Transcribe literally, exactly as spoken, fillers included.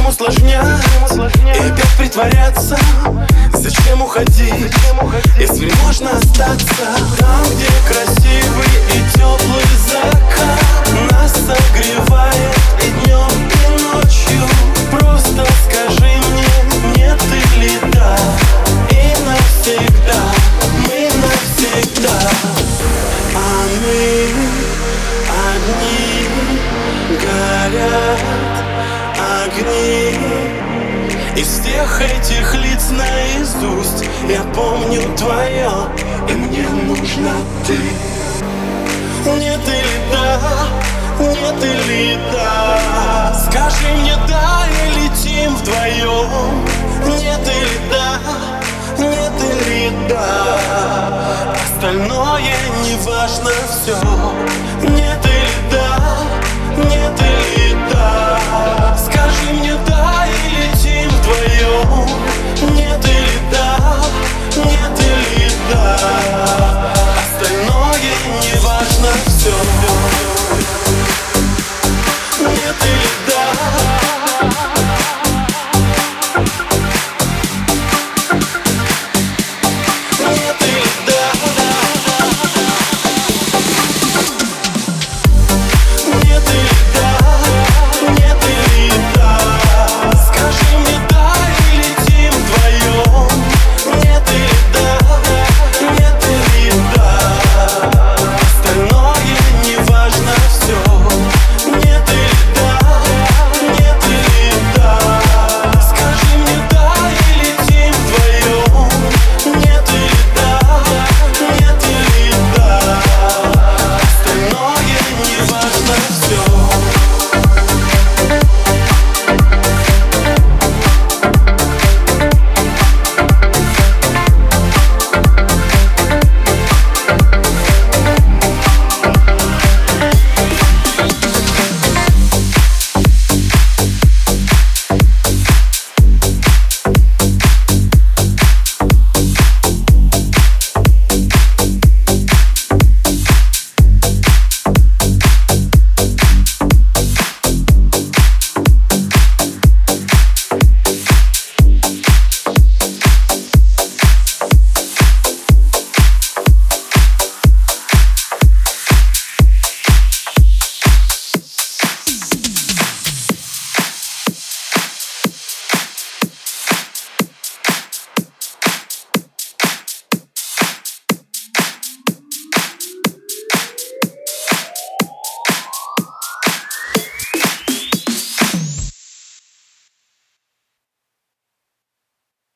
усложнять и опять притворяться? Зачем уходить, если можно остаться там, где красивый и теплый закат нас согревает и днем, и ночью? Просто скажи мне, нет или да, и навсегда, мы навсегда. А мы одни, горят огни. Из всех этих лиц наизусть я помню твое, и мне нужна ты. Нет или да, нет или да, скажи мне да и летим вдвоем. Нет или да, нет или да, остальное не важно все.